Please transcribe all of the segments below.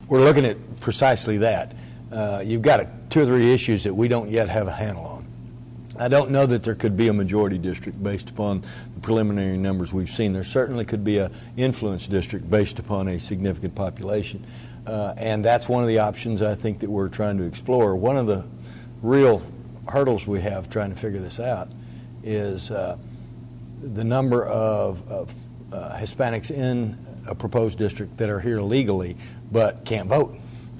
We're looking at precisely that. You've got 2 or 3 issues that we don't yet have a handle on. I don't know that there could be a majority district based upon the preliminary numbers we've seen. There certainly could be an influence district based upon a significant population. And that's one of the options I think that we're trying to explore. One of the real hurdles we have trying to figure this out is the number of Hispanics in a proposed district that are here legally but can't vote.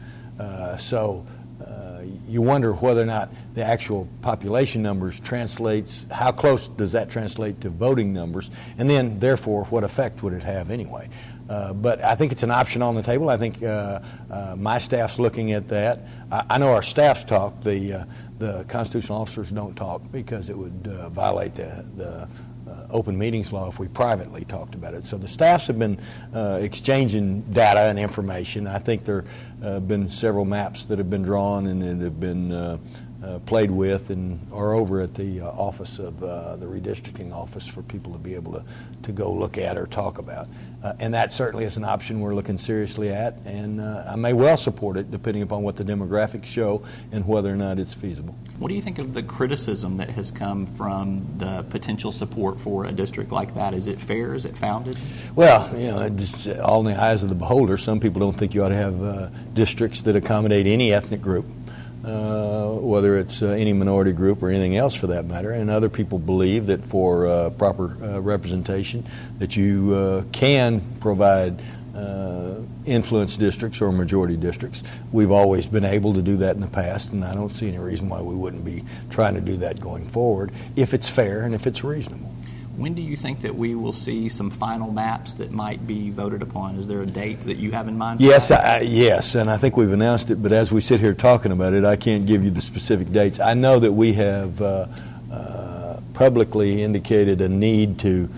So you wonder whether or not the actual population numbers translates, how close does that translate to voting numbers, and then therefore what effect would it have anyway. But I think it's an option on the table. I think my staff's looking at that. I know our staffs talk. The constitutional officers don't talk because it would violate the open meetings law if we privately talked about it. So the staffs have been exchanging data and information. I think there have been several maps that have been drawn and that have been played with and are over at the office of the redistricting office for people to be able to go look at or talk about. And that certainly is an option we're looking seriously at, and I may well support it depending upon what the demographics show and whether or not it's feasible. What do you think of the criticism that has come from the potential support for a district like that? Is it fair? Is it founded? Well, it's all in the eyes of the beholder. Some people don't think you ought to have districts that accommodate any ethnic group. Whether it's any minority group or anything else for that matter, and other people believe that for proper representation that you can provide influence districts or majority districts. We've always been able to do that in the past, and I don't see any reason why we wouldn't be trying to do that going forward if it's fair and if it's reasonable. When do you think that we will see some final maps that might be voted upon? Is there a date that you have in mind? Yes, yes, and I think we've announced it, but as we sit here talking about it, I can't give you the specific dates. I know that we have publicly indicated a need to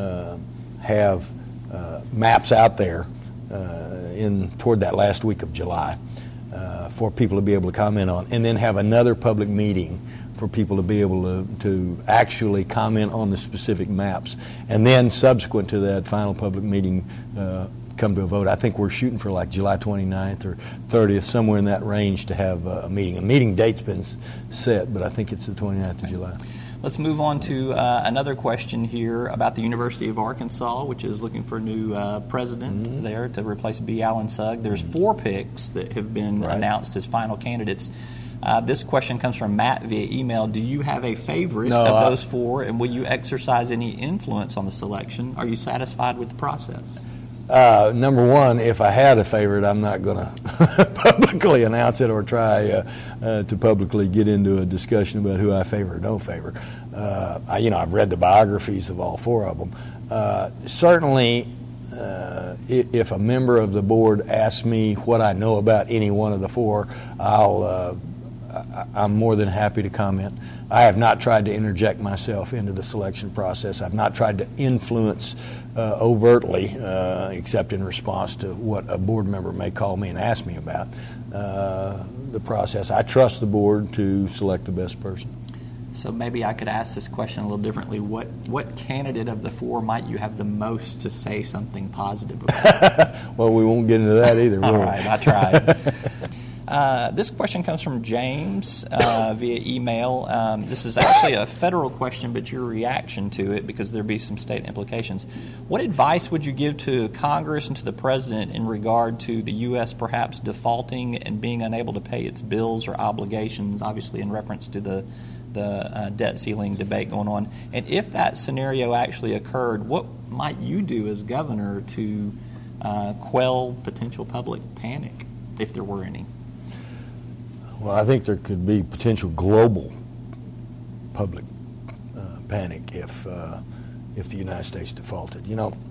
have maps out there toward that last week of July for people to be able to comment on, and then have another public meeting for people to be able to actually comment on the specific maps. And then subsequent to that final public meeting, come to a vote. I think we're shooting for like July 29th or 30th, somewhere in that range to have a meeting. A meeting date's been set, but I think it's the 29th of July. Let's move on to another question here about the University of Arkansas, which is looking for a new president there to replace B. Allen Sugg. There's 4 picks that have been announced as final candidates. This question comes from Matt via email. Do you have a favorite of those 4, and will you exercise any influence on the selection? Are you satisfied with the process? Number one, if I had a favorite, I'm not going to publicly announce it or try to publicly get into a discussion about who I favor or don't favor. I've read the biographies of all 4 of them. Certainly, if a member of the board asks me what I know about any one of the 4, I'm more than happy to comment. I have not tried to interject myself into the selection process. I've not tried to influence overtly, except in response to what a board member may call me and ask me about the process. I trust the board to select the best person. So maybe I could ask this question a little differently. What candidate of the 4 might you have the most to say something positive about? Well, we won't get into that either. All right, I tried. This question comes from James via email. This is actually a federal question, but your reaction to it, because there'll be some state implications. What advice would you give to Congress and to the President in regard to the U.S. perhaps defaulting and being unable to pay its bills or obligations, obviously in reference to the debt ceiling debate going on? And if that scenario actually occurred, what might you do as governor to quell potential public panic, if there were any? Well, I think there could be potential global public panic if the United States defaulted.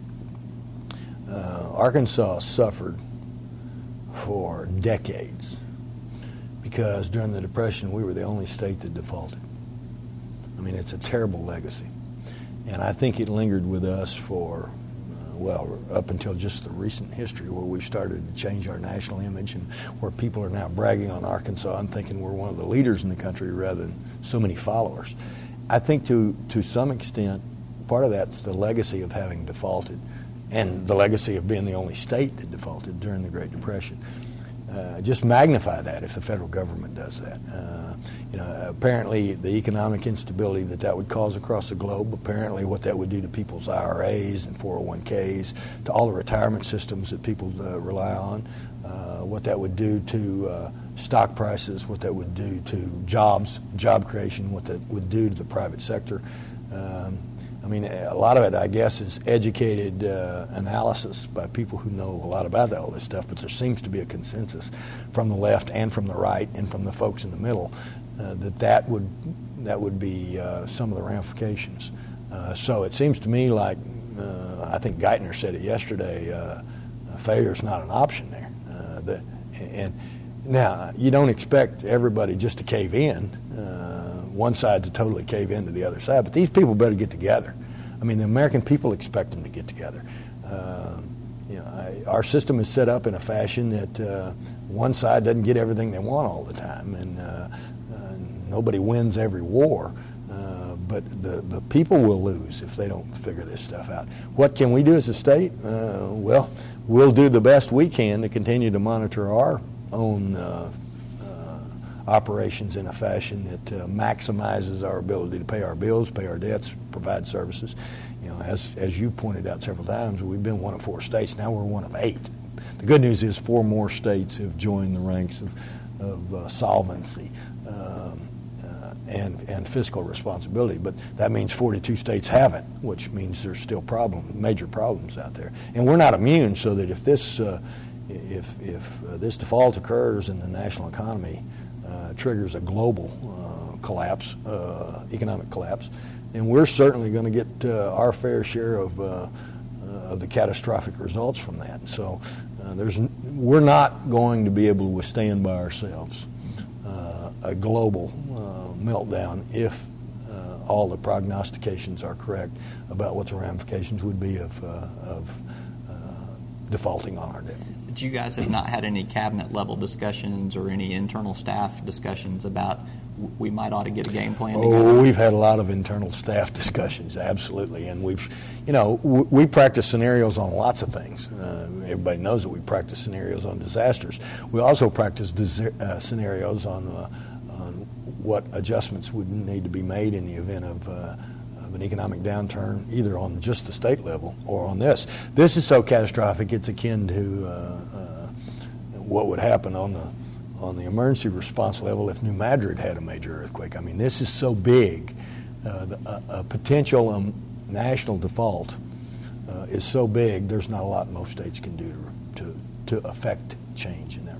Arkansas suffered for decades because during the Depression we were the only state that defaulted. I mean, it's a terrible legacy. And I think it lingered with us for up until just the recent history where we've started to change our national image and where people are now bragging on Arkansas and thinking we're one of the leaders in the country rather than so many followers. I think to some extent, part of that's the legacy of having defaulted and the legacy of being the only state that defaulted during the Great Depression. just magnify that if the federal government does that. Apparently the economic instability that would cause across the globe, apparently what that would do to people's IRAs and 401ks, to all the retirement systems that people rely on, what that would do to stock prices, what that would do to job creation, what that would do to the private sector. A lot of it, I guess, is educated analysis by people who know a lot about all this stuff, but there seems to be a consensus from the left and from the right and from the folks in the middle that would be some of the ramifications. So it seems to me like, I think Geithner said it yesterday, failure is not an option there. And now, you don't expect everybody just to cave in, one side to totally cave into the other side, but these people better get together. The American people expect them to get together. Our system is set up in a fashion that one side doesn't get everything they want all the time, and nobody wins every war. But the people will lose if they don't figure this stuff out. What can we do as a state? Well, we'll do the best we can to continue to monitor our own operations in a fashion that maximizes our ability to pay our bills, pay our debts, provide services. As you pointed out several times, we've been one of 4 states. Now we're one of 8. The good news is 4 more states have joined the ranks of solvency and fiscal responsibility. But that means 42 states haven't, which means there's still major problems out there. And we're not immune, so that if this default occurs in the national economy, triggers a global collapse, economic collapse, and we're certainly going to get our fair share of the catastrophic results from that. So we're not going to be able to withstand by ourselves a global meltdown if all the prognostications are correct about what the ramifications would be of defaulting on our debt. But you guys have not had any cabinet level discussions or any internal staff discussions about we might ought to get a game plan together? We've had a lot of internal staff discussions, absolutely, and we practice scenarios on lots of things. Everybody knows that we practice scenarios on disasters. We also practice scenarios on what adjustments would need to be made in the event of an economic downturn, either on just the state level or on this. This is so catastrophic, it's akin to what would happen on the emergency response level if New Madrid had a major earthquake. This is so big. A potential national default is so big, there's not a lot most states can do to affect change in that.